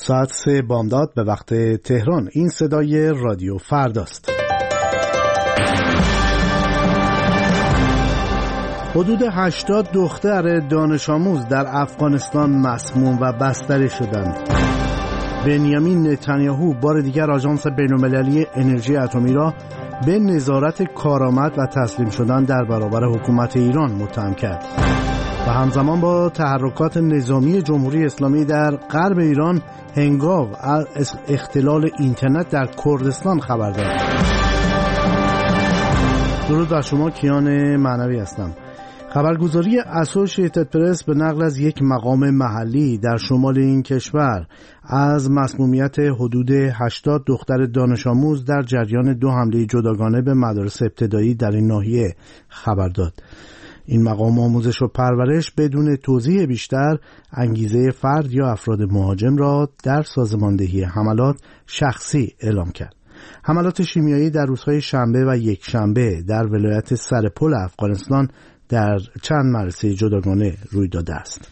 ساعت 3 بامداد به وقت تهران. این صدای رادیو فرداست. حدود 80 دختر دانش آموز در افغانستان مسموم و بستری شدند. بنیامین نتانیاهو بار دیگر آژانس بین‌المللی انرژی اتمی را به نظارت کارآمد و تسلیم شدن در برابر حکومت ایران متهم کرد و همزمان با تحرکات نظامی جمهوری اسلامی در غرب ایران هنگام از اختلال اینترنت در کردستان خبر داد. درود بر شما، کیان معنوی هستم. خبرگزاری اسوشییتد پرس به نقل از یک مقام محلی در شمال این کشور از مسمومیت حدود 80 دختر دانش آموز در جریان 2 حمله جداگانه به مدارس ابتدایی در این ناحیه خبر داد. این مقام آموزش و پرورش بدون توضیح بیشتر انگیزه فرد یا افراد مهاجم را در سازماندهی حملات شخصی اعلام کرد. حملات شیمیایی در روزهای شنبه و یکشنبه در ولایت سرپل افغانستان در چند مدرسه جداگانه روی داده است.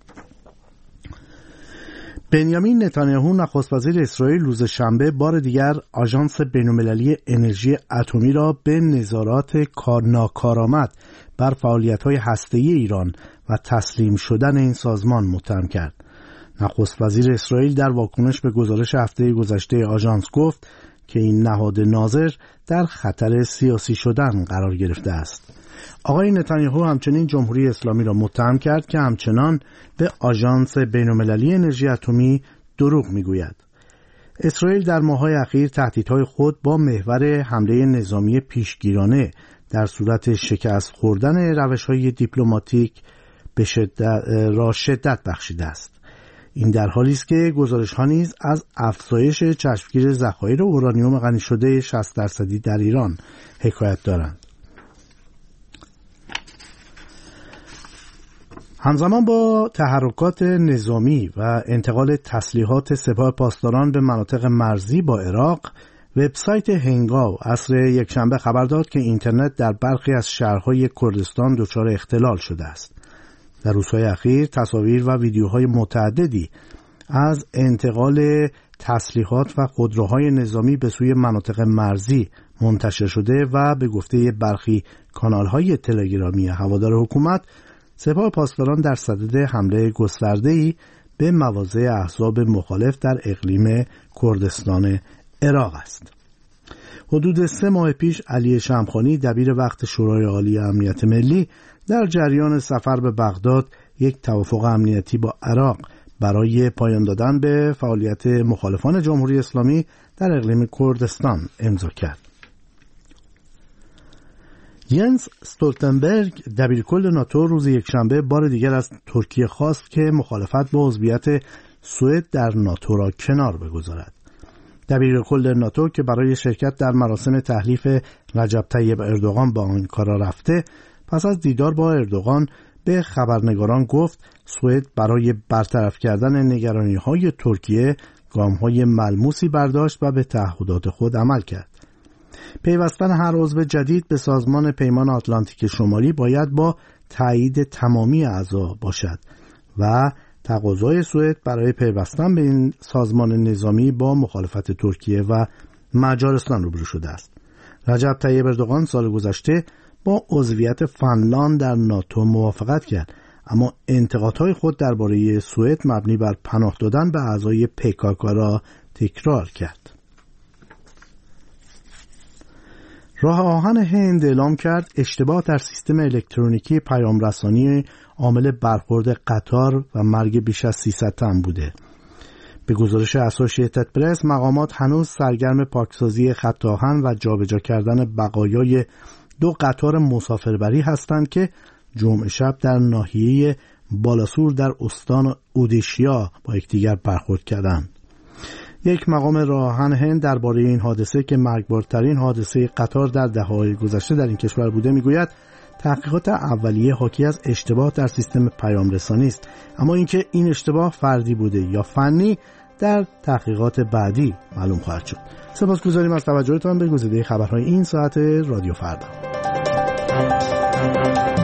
بنیامین نتانیاهو نخست وزیر اسرائیل روز شنبه بار دیگر آژانس بین‌المللی انرژی اتمی را به نظارت ناکارآمد بر فعالیت‌های هسته‌ای ایران و تسلیم شدن این سازمان متهم کرد. نخست وزیر اسرائیل در واکنش به گزارش هفته گذشته آژانس گفت که این نهاد ناظر در خطر سیاسی شدن قرار گرفته است. آقای نتانیاهو همچنین جمهوری اسلامی را متهم کرد که همچنان به آژانس بین‌المللی انرژی اتمی دروغ میگوید. اسرائیل در ماه‌های اخیر تهدیدهای خود با محور حمله نظامی پیشگیرانه در صورت شکست خوردن روش‌های دیپلماتیک به شدت بخشیده است. این در حالی است که گزارش‌ها نیز از افزایش چشمگیر ذخایر اورانیوم غنی شده 60% در ایران حکایت دارند. همزمان با تحرکات نظامی و انتقال تسلیحات سپاه پاسداران به مناطق مرزی با عراق، وبسایت هنگاو عصر یکشنبه خبر داد که اینترنت در برخی از شهرهای کردستان دچار اختلال شده است. در روزهای اخیر تصاویر و ویدیوهای متعددی از انتقال تسلیحات و خودروهای نظامی به سوی مناطق مرزی منتشر شده و به گفته برخی کانالهای تلگرامی هوادار حکومت، سپاه پاسداران در صدد حمله گسترده‌ای به مواضع احزاب مخالف در اقلیم کردستان عراق است. حدود 3 ماه پیش علی شمخانی دبیر وقت شورای عالی امنیت ملی در جریان سفر به بغداد یک توافق امنیتی با عراق برای پایان دادن به فعالیت مخالفان جمهوری اسلامی در اقلیم کردستان امضا کرد. ینس استولتنبرگ دبیرکل ناتو روز یکشنبه بار دیگر از ترکیه خواست که مخالفت با عضویت سوئد در ناتو را کنار بگذارد. دبیرکل ناتو که برای شرکت در مراسم تحلیف رجب طیب اردوغان با آنکارا رفته، پس از دیدار با اردوغان به خبرنگاران گفت سوئد برای برطرف کردن نگرانی‌های ترکیه گام‌های ملموسی برداشت و به تعهدات خود عمل کرد. پیوستن هر عضو جدید به سازمان پیمان آتلانتیک شمالی باید با تایید تمامی اعضا باشد و تقاضای سوئد برای پیوستن به این سازمان نظامی با مخالفت ترکیه و مجارستان روبرو شده است. رجب طیب اردوغان سال گذشته با عضویت فنلاند در ناتو موافقت کرد، اما انتقادهای خود درباره سوئد مبنی بر پناه دادن به اعضای PKK را تکرار کرد. راه آهن هند اعلام کرد اشتباه در سیستم الکترونیکی پیام رسانی عامل برخورد قطار و مرگ بیش از 300 تن بوده. به گزارش اسوشییتد پرس، مقامات هنوز سرگرم پاکسازی خط آهن و جابجا کردن بقایای 2 قطار مسافربری هستند که جمعه شب در ناحیه بالاسور در استان اودیشیا با یکدیگر برخورد کردند. یک مقام راه آهن هند درباره این حادثه که مرگبارترین حادثه قطار در دهه‌های گذشته در این کشور بوده میگوید تحقیقات اولیه حاکی از اشتباه در سیستم پیام رسانی است، اما اینکه این اشتباه فردی بوده یا فنی در تحقیقات بعدی معلوم خواهد شد. سپاسگزاریم از توجهتان به گزیده خبرهای این ساعت رادیو فردا.